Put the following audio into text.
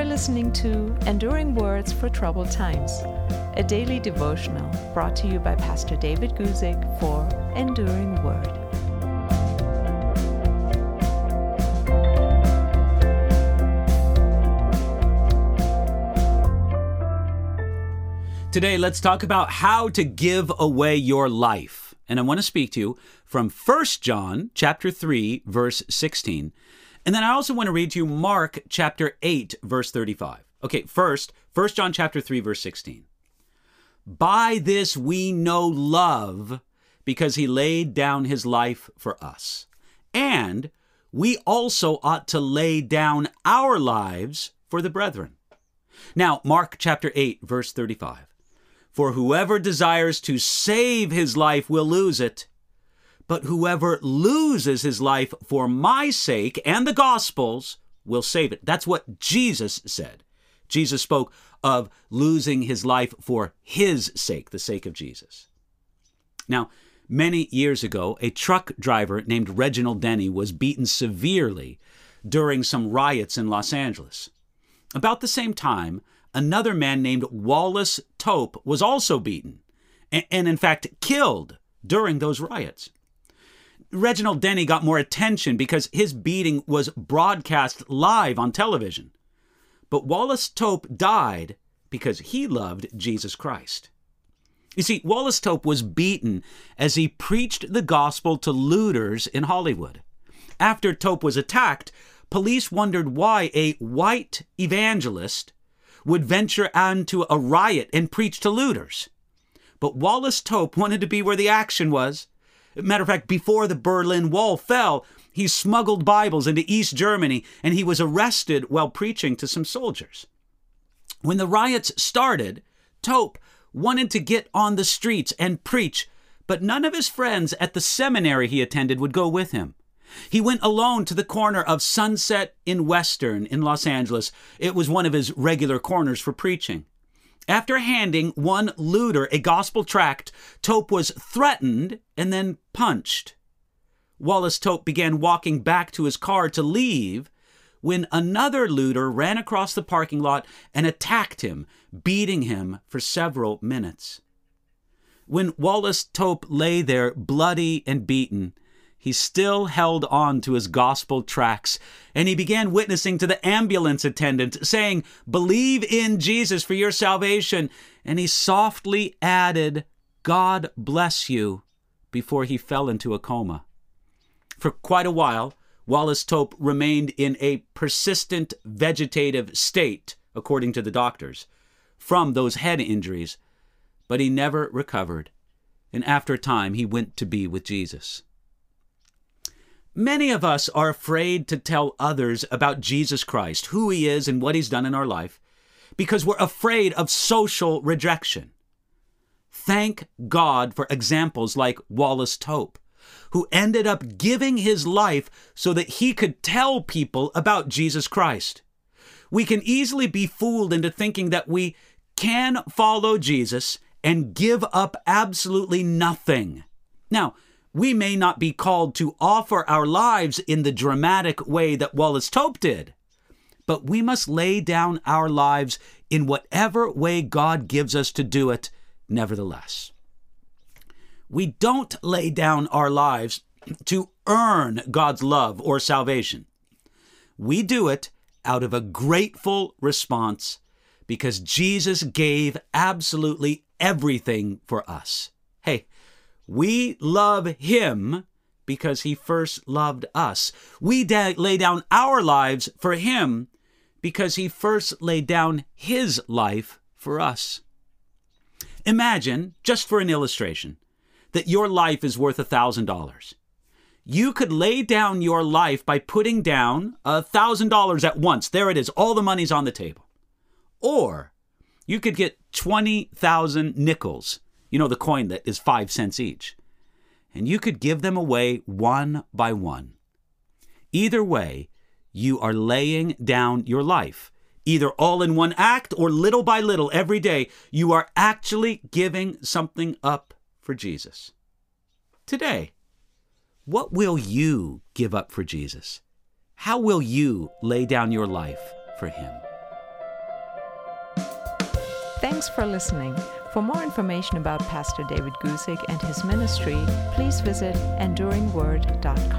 listening to Enduring Words for Troubled Times, a daily devotional brought to you by Pastor David Guzik for Enduring Word. Today, let's talk about how to give away your life. And I want to speak to you from 1 John chapter 3, verse 16. And then I also want to read to you Mark chapter 8, verse 35. Okay, first, 1 John chapter 3, verse 16. By this we know love, because he laid down his life for us. And we also ought to lay down our lives for the brethren. Now, Mark chapter 8, verse 35. For whoever desires to save his life will lose it, but whoever loses his life for my sake and the gospel's will save it. That's what Jesus said. Jesus spoke of losing his life for his sake, the sake of Jesus. Now, many years ago, a truck driver named Reginald Denny was beaten severely during some riots in Los Angeles. About the same time, another man named Wallace Tope was also beaten and in fact killed during those riots. Reginald Denny got more attention because his beating was broadcast live on television. But Wallace Tope died because he loved Jesus Christ. You see, Wallace Tope was beaten as he preached the gospel to looters in Hollywood. After Tope was attacked, police wondered why a white evangelist would venture onto a riot and preach to looters. But Wallace Tope wanted to be where the action was. Matter of fact, before the Berlin Wall fell, he smuggled Bibles into East Germany, and he was arrested while preaching to some soldiers. When the riots started, Tope wanted to get on the streets and preach, but none of his friends at the seminary he attended would go with him. He went alone to the corner of Sunset in Western in Los Angeles. It was one of his regular corners for preaching. After handing one looter a gospel tract, Tope was threatened and then punched. Wallace Tope began walking back to his car to leave when another looter ran across the parking lot and attacked him, beating him for several minutes. When Wallace Tope lay there bloody and beaten, he still held on to his gospel tracts, and he began witnessing to the ambulance attendant, saying, "Believe in Jesus for your salvation." And he softly added, "God bless you," before he fell into a coma. For quite a while, Wallace Tope remained in a persistent vegetative state, according to the doctors, from those head injuries, but he never recovered. And after a time, he went to be with Jesus. Many of us are afraid to tell others about Jesus Christ, who he is and what he's done in our life, because we're afraid of social rejection. Thank God for examples like Wallace Tope, who ended up giving his life so that he could tell people about Jesus Christ. We can easily be fooled into thinking that we can follow Jesus and give up absolutely nothing. Now, we may not be called to offer our lives in the dramatic way that Wallace Tope did, but we must lay down our lives in whatever way God gives us to do it, nevertheless. We don't lay down our lives to earn God's love or salvation. We do it out of a grateful response because Jesus gave absolutely everything for us. Hey, we love him because he first loved us. We lay down our lives for him because he first laid down his life for us. Imagine, just for an illustration, that your life is worth $1,000. You could lay down your life by putting down $1,000 at once. There it is. All the money's on the table. Or you could get 20,000 nickels. You know, the coin that is 5 cents each. And you could give them away one by one. Either way, you are laying down your life. Either all in one act or little by little every day, you are actually giving something up for Jesus. Today, what will you give up for Jesus? How will you lay down your life for him? Thanks for listening. For more information about Pastor David Guzik and his ministry, please visit enduringword.org.